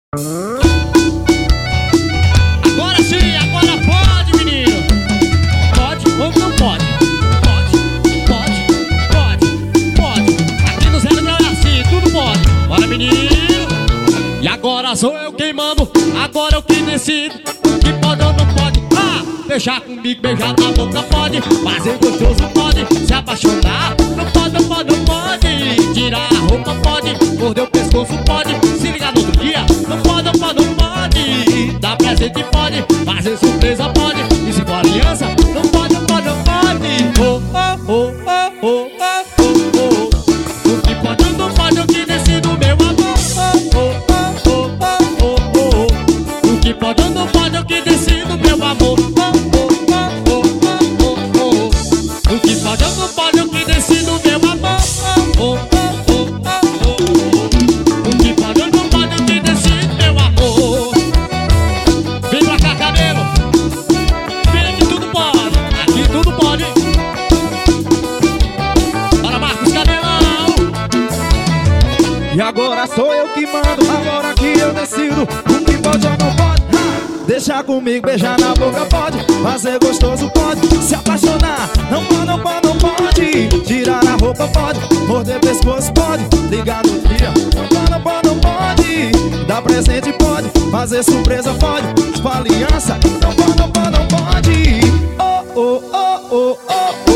Agora sim, agora pode, menino. Pode ou não pode? Pode. Aqui no Zero Grau é assim, tudo pode. Bora, menino. E agora sou eu quem mando, agora eu que decido. Que pode ou não pode? Beijar comigo, beijar na boca pode. Fazer gostoso pode. Se apaixonar, não pode. Tirar a roupa pode. Morder o pescoço pode. Se ligar no outro dia, não pode. Dar presente pode. Fazer surpresa pode. E se for aliança, não pode. O que pode ou não pode, eu que decido, meu amor. O que pode ou não pode, eu que decido, meu amor. O que pode ou não pode, eu que decido, meu amor. O que pode ou não pode, eu que decido, meu amor. Vem pra cá, cabelo. Vem aqui, tudo pode. Aqui tudo pode. Bora, Marcos Cabelão. E agora sou eu que mando, agora que eu decido. O que pode ou não pode? Deixar comigo, beijar na boca pode. Fazer gostoso pode. Se apaixonar, não pode. Tirar a roupa pode. Morder pescoço pode. Ligar no dia, não pode. Dar presente pode. Fazer surpresa pode. Se for aliança, não pode.